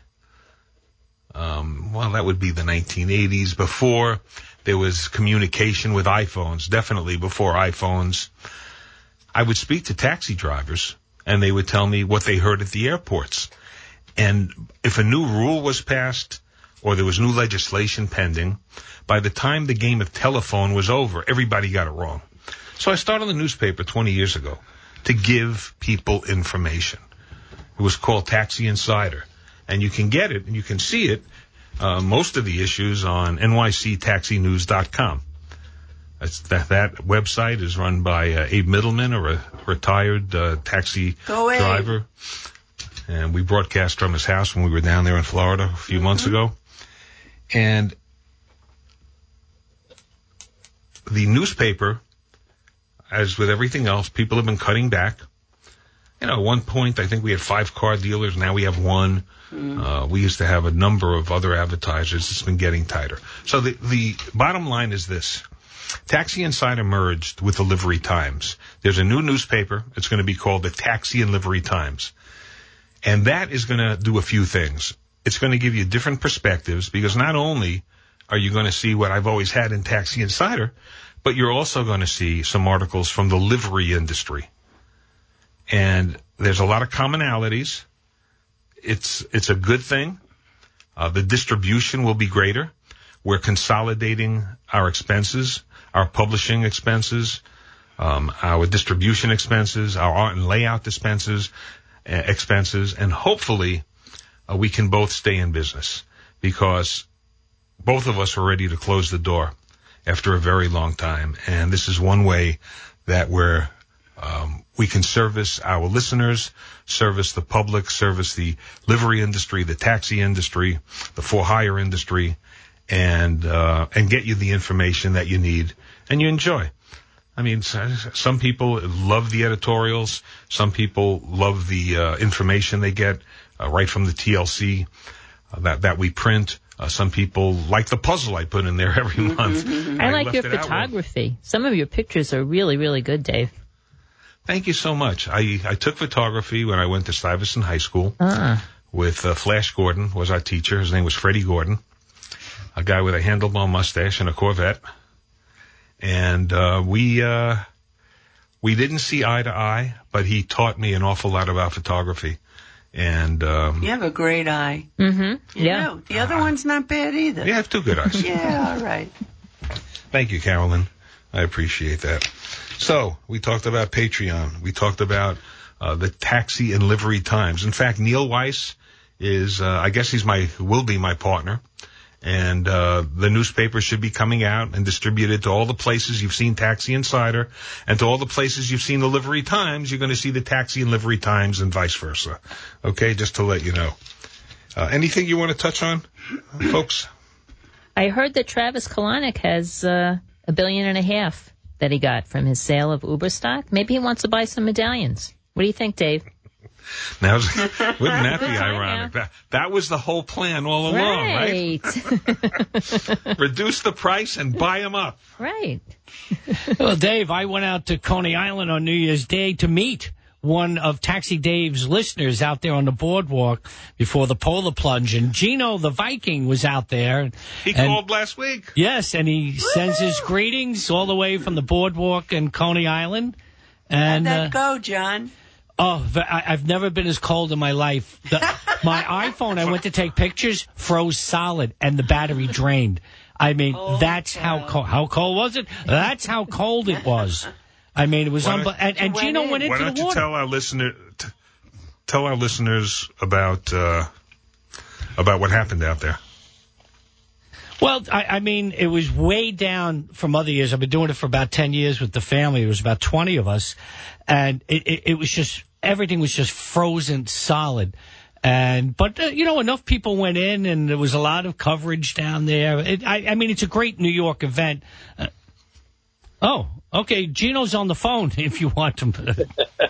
Um, well, that would be the nineteen eighties. Before there was communication with iPhones, definitely before iPhones, I would speak to taxi drivers, and they would tell me what they heard at the airports. And if a new rule was passed or there was new legislation pending, by the time the game of telephone was over, everybody got it wrong. So I started a newspaper twenty years ago to give people information. It was called Taxi Insider. And you can get it and you can see it, uh, most of the issues on N Y C taxi news dot com. That's, that, that website is run by uh, Abe Middleman, a re- retired uh, taxi Go Abe. driver. And we broadcast from his house when we were down there in Florida a few mm-hmm. months ago. And the newspaper, as with everything else, people have been cutting back. You know, at one point, I think we had five car dealers. Now we have one. Mm. Uh, we used to have a number of other advertisers. It's been getting tighter. So the, the bottom line is this. Taxi Insider merged with the Livery Times. There's a new newspaper. It's going to be called the Taxi and Livery Times. And that is going to do a few things. It's going to give you different perspectives, because not only are you going to see what I've always had in Taxi Insider, but you're also going to see some articles from the livery industry. And there's a lot of commonalities. It's, it's a good thing. Uh, the distribution will be greater. We're consolidating our expenses, our publishing expenses, um, our distribution expenses, our art and layout expenses, uh, expenses, and hopefully uh, we can both stay in business, because both of us are ready to close the door after a very long time. And this is one way that we're Um, we can service our listeners, service the public, service the livery industry, the taxi industry, the for-hire industry, and uh, and get you the information that you need and you enjoy. I mean, some people love the editorials. Some people love the uh, information they get uh, right from the T L C uh, that that we print. Uh, some people like the puzzle I put in there every month. I, I like your photography. Some of your pictures are really, really good, Dave. Thank you so much. I, I took photography when I went to Stuyvesant High School ah. with uh, Flash Gordon was our teacher. His name was Freddie Gordon, a guy with a handlebar mustache and a Corvette. And uh, we uh, we didn't see eye to eye, but he taught me an awful lot about photography. And um, You have a great eye. Mm-hmm. You Yeah. know. The other one's not bad either. yeah, I have two good eyes. Yeah, all right. Thank you, Carolyn. I appreciate that. So we talked about Patreon. We talked about uh, the taxi and livery times. In fact, Neil Weiss is, uh, I guess he's my, will be my partner. And uh the newspaper should be coming out and distributed to all the places you've seen Taxi Insider, and to all the places you've seen the Livery Times. You're going to see the Taxi and Livery Times, and vice versa. Okay, just to let you know. Uh, anything you want to touch on, folks? I heard that Travis Kalanick has uh, a billion and a half that he got from his sale of Uber stock. Maybe he wants to buy some medallions. What do you think, Dave? Now, wouldn't that be ironic? That, that was the whole plan all along, right? Right. Reduce the price and buy them up. Right. Well, Dave, I went out to Coney Island on New Year's Day to meet one of Taxi Dave's listeners out there on the boardwalk before the polar plunge. And Gino the Viking was out there. He and, called last week. Yes, and he sends his greetings all the way from the boardwalk in Coney Island. And How'd that uh, go, John? Oh, I, I've never been as cold in my life. The, my iPhone, I went to take pictures, froze solid, and the battery drained. I mean, Oh, that's God. how cold. How cold was it? That's how cold it was. I mean, it was Why unbelievable. don't- And, and You Gino went went in. Why into don't the you water. tell our listener, t- tell our listeners about uh, about what happened out there? Well, I, I mean, it was way down from other years. I've been doing it for about ten years with the family. It was about twenty of us. And it, it, it was just, everything was just frozen solid. And, but, uh, you know, enough people went in and there was a lot of coverage down there. It, I, I mean, it's a great New York event. Uh, oh, okay. Gino's on the phone if you want him. Welcome to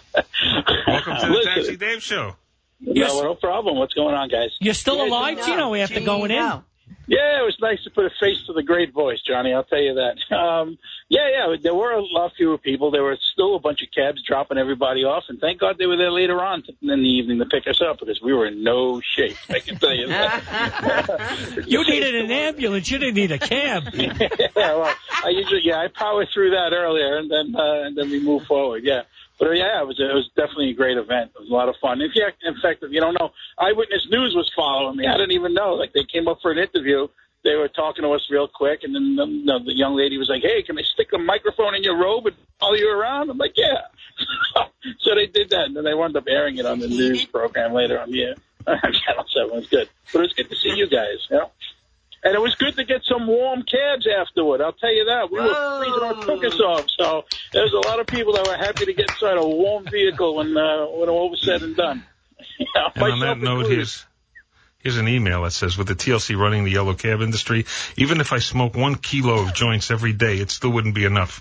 the Listen. Taxi Dave Show. Yes. No, no problem. What's going on, guys? You're still Yeah, alive, No, Gino, after gee, going in? no. Yeah, it was nice to put a face to the great voice, Johnny. I'll tell you that. Um, yeah, yeah, there were a lot fewer people. There were still a bunch of cabs dropping everybody off, and thank God they were there later on in the evening to pick us up because we were in no shape. I can tell you that. You needed an ambulance. You didn't need a cab. yeah, well, I usually, yeah, I power through that earlier, and then uh, and then we move forward. Yeah. But yeah, it was it was definitely a great event. It was a lot of fun. If you, in fact, if you don't know, Eyewitness News was following me. I didn't even know. Like they came up for an interview. They were talking to us real quick, and then the, the, the young lady was like, "Hey, can I stick a microphone in your robe and follow you around?" I'm like, "Yeah." So they did that, and then they wound up airing it on the news program later on. Yeah, Channel Seven was good, but it was good to see you guys. You know? And it was good to get some warm cabs afterward. I'll tell you that. We Whoa. were freezing our tookers off, so there's a lot of people that were happy to get inside a warm vehicle when uh, when all was said and done. You know, And on myself that note, included. here's here's an email that says, with the T L C running the yellow cab industry, even if I smoke one kilo of joints every day, it still wouldn't be enough.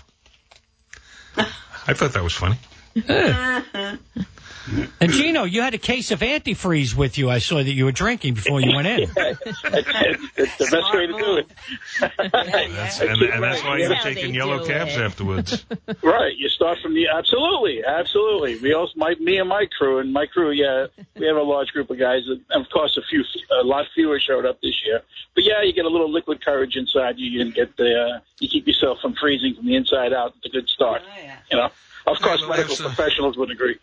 I thought that was funny. And Gino, you had a case of antifreeze with you. I saw that you were drinking before you went in. It's the best way to do it. That's, and, and that's why you're That's how taking they yellow do cabs it. afterwards. Right, you start from the absolutely, absolutely. We also, my, me and my crew, and my crew, yeah, we have a large group of guys. And of course, a few, a lot fewer showed up this year. But yeah, you get a little liquid courage inside you, and get the, uh, you keep yourself from freezing from the inside out. It's a good start. Oh, yeah. You know, of course, well, medical that's, uh, professionals would agree.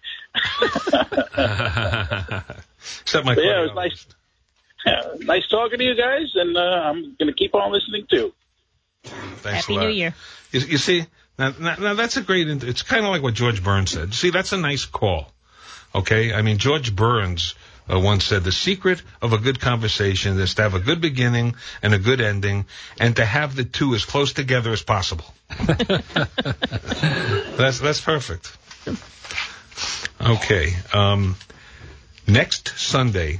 Except my But yeah, it was cardiologist. nice. Yeah, nice talking to you guys, and uh, I'm going to keep on listening too. Thanks Happy a lot. New Year. You, you see, now, now, now that's a great, it's kind of like what George Burns said. See, that's a nice call. Okay? I mean, George Burns uh, once said, the secret of a good conversation is to have a good beginning and a good ending, and to have the two as close together as possible. that's, that's perfect. Okay. Um, next Sunday,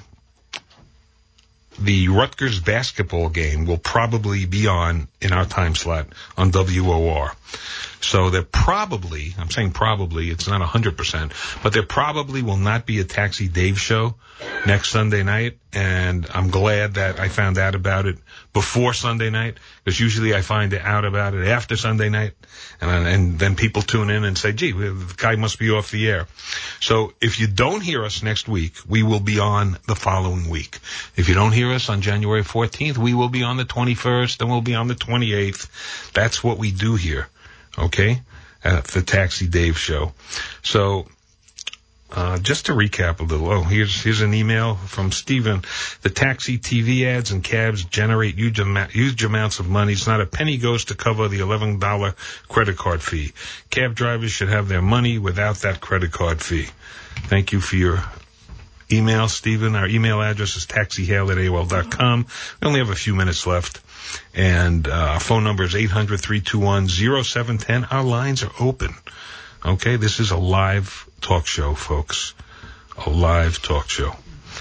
the Rutgers basketball game will probably be on in our time slot on W O R. So there probably, I'm saying probably, it's not one hundred percent, but there probably will not be a Taxi Dave show next Sunday night. And I'm glad that I found out about it before Sunday night, because usually I find out about it after Sunday night. And, and then people tune in and say, gee, the guy must be off the air. So if you don't hear us next week, we will be on the following week. If you don't hear us on January fourteenth, we will be on the twenty-first, and we'll be on the twenty-eighth. That's what we do here. Okay? at the Taxi Dave Show. So, uh, just to recap a little, oh, here's, here's an email from Steven. The taxi T V ads and cabs generate huge, amount, huge amounts of money. It's not a penny goes to cover the eleven dollars credit card fee. Cab drivers should have their money without that credit card fee. Thank you for your email, Stephen. Our email address is taxihail at A O L dot com. We only have a few minutes left. And uh, our phone number is eight hundred, three two one, oh seven one oh. Our lines are open. Okay? This is a live talk show, folks. A live talk show.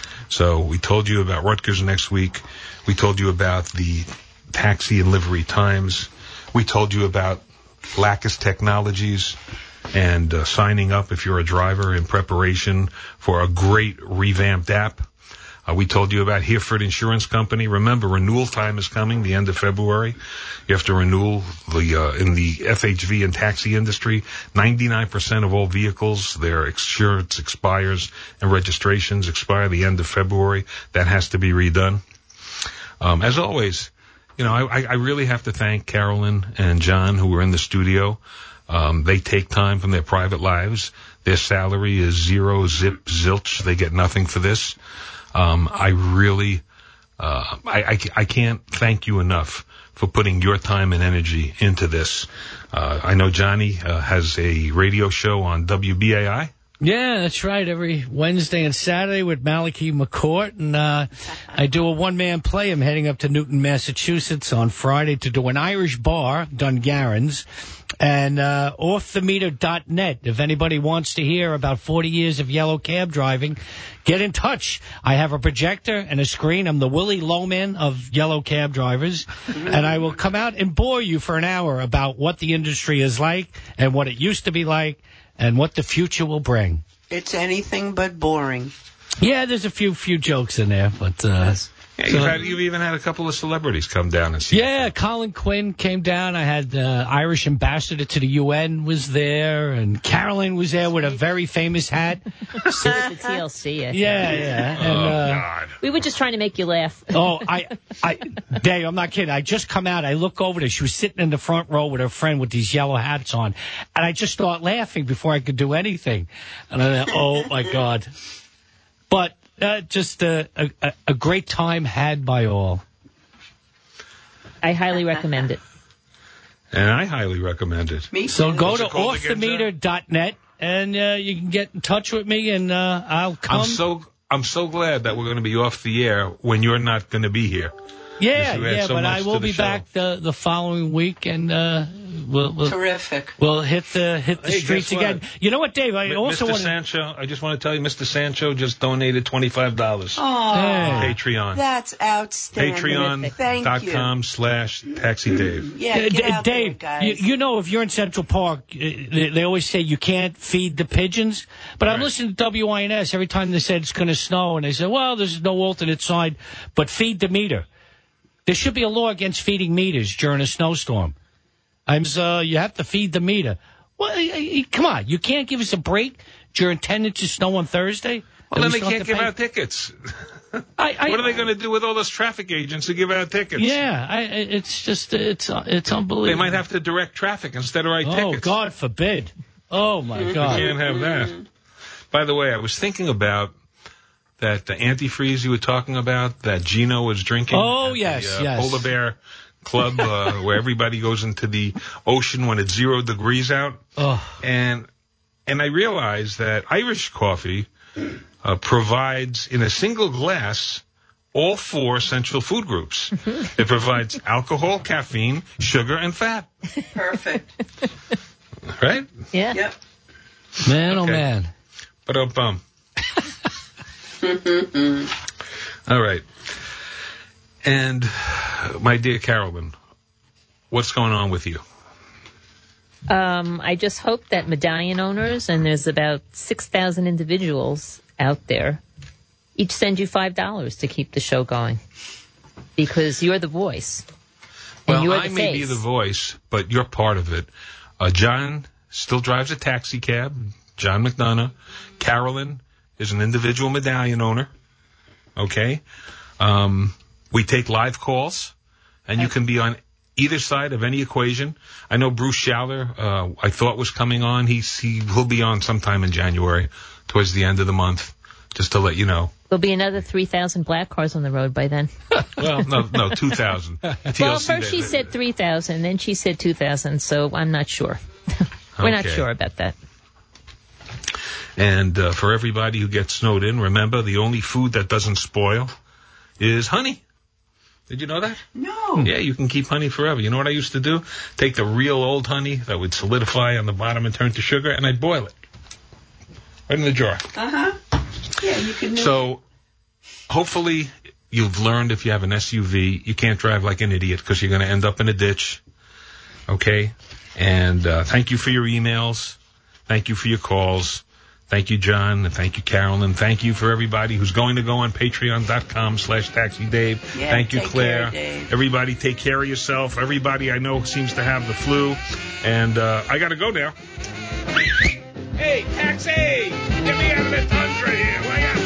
So we told you about Rutgers next week. We told you about the taxi and livery times. We told you about Lacus Technologies and uh, signing up if you're a driver in preparation for a great revamped app. Uh, we told you about Hereford Insurance Company. Remember, renewal time is coming, the end of February. You have to renew the uh, in the F H V and taxi industry. ninety-nine percent of all vehicles, their insurance expires and registrations expire the end of February. That has to be redone. Um, as always, you know, I, I really have to thank Carolyn and John who were in the studio. Um, they take time from their private lives. Their salary is zero, zip, zilch. They get nothing for this. Um, I really, uh, I, I, I can't thank you enough for putting your time and energy into this. Uh, I know Johnny uh, has a radio show on W B A I. Yeah, that's right. Every Wednesday and Saturday with Malachi McCourt. And uh, I do a one-man play. I'm heading up to Newton, Massachusetts on Friday to do an Irish bar, Dungarron's. And uh, off the meter dot net, if anybody wants to hear about forty years of yellow cab driving, get in touch. I have a projector and a screen. I'm the Willie Loman of yellow cab drivers. And I will come out and bore you for an hour about what the industry is like and what it used to be like and what the future will bring. It's anything but boring. Yeah, there's a few few jokes in there, but... Uh, Yeah, you've, had, you've even had a couple of celebrities come down and see. Yeah, Colin Quinn came down. I had the uh, Irish ambassador to the U N was there, and Carolyn was there with a very famous hat. She was the T L C. I think. Yeah, yeah. And, oh, uh, God. We were just trying to make you laugh. Oh, I, I, Dave, I'm not kidding. I just come out. I look over there. She was sitting in the front row with her friend with these yellow hats on, and I just start laughing before I could do anything. And I thought, oh my God. But. Uh, just a, a, a great time had by all. I highly recommend it. And I highly recommend it. Me So too. go What's to it called off the again, meter dot net and uh, you can get in touch with me and uh, I'll come. I'm so I'm so glad that we're going to be off the air when you're not going to be here. yeah, you add yeah, so but much I to will the be show. back the, the following week and uh, we'll, we'll, Terrific. we'll hit the hit the Hey, streets guess what? again. You know what, Dave? I M- also Mister want to... Sancho, I just want to tell you, Mister Sancho just donated twenty-five dollars. Oh, Hey. Patreon. that's outstanding. Thank you. Patreon.com slash Taxi Dave. Yeah, Uh, get D- out Dave, there, guys. You, you know, if you're in Central Park, uh, they, they always say you can't feed the pigeons. But I'm Right. listening to W I N S every time they said it's going to snow, and they say, well, there's no alternate side, but feed the meter. There should be a law against feeding meters during a snowstorm. I'm uh, you have to feed the meter. Well, uh, uh, come on, you can't give us a break during ten inches of snow on Thursday? Well, And then we they still have can't to give pay? out tickets. I, I, What are they going to do with all those traffic agents who give out tickets? Yeah, I, it's just it's uh, it's unbelievable. They might have to direct traffic instead of write Oh, tickets. God forbid. Oh, my You God. can't have that. By the way, I was thinking about that the antifreeze you were talking about that Gino was drinking. Oh, at yes, the, uh, yes. Polar Bear Club uh, where everybody goes into the ocean when it's zero degrees out. Oh. And and I realized that Irish coffee uh, provides in a single glass all four essential food groups. It provides alcohol, caffeine, sugar, and fat. Perfect. Right? Yeah. Yep. Man, oh, Okay. man. But um, bum. All right. And my dear Carolyn, what's going on with you? Um, I just hope that medallion owners, and there's about six thousand individuals out there, each send you five dollars to keep the show going. Because you're the voice. And Well, you're I the may face. be the voice, but you're part of it. Uh, John still drives a taxi cab. John McDonough. Carolyn is an individual medallion owner. Okay? Um, we take live calls, and you can be on either side of any equation. I know Bruce Schaller, uh, I thought was coming on. He's, he, he'll be on sometime in January, towards the end of the month, just to let you know. There'll be another three thousand black cars on the road by then. Well, no, no, two thousand. Well, first she said three thousand, then she said two thousand, so I'm not sure. We're not Okay. sure about that. And uh, for everybody who gets snowed in, remember, the only food that doesn't spoil is honey. Did you know that? No. Yeah, you can keep honey forever. You know what I used to do? Take the real old honey that would solidify on the bottom and turn to sugar, and I'd boil it. Right in the jar. Uh-huh. Yeah, you can. So, hopefully, you've learned if you have an S U V, you can't drive like an idiot because you're going to end up in a ditch. Okay? And uh, thank you for your emails. Thank you for your calls. Thank you, John, and thank you, Carolyn. Thank you for everybody who's going to go on patreon.com slash Taxi Dave. Yeah, thank you, take Claire. care, Dave. Everybody take care of yourself. Everybody I know seems to have the flu. And uh, I got to go now. Hey, taxi! Get me out of the tundra here. Why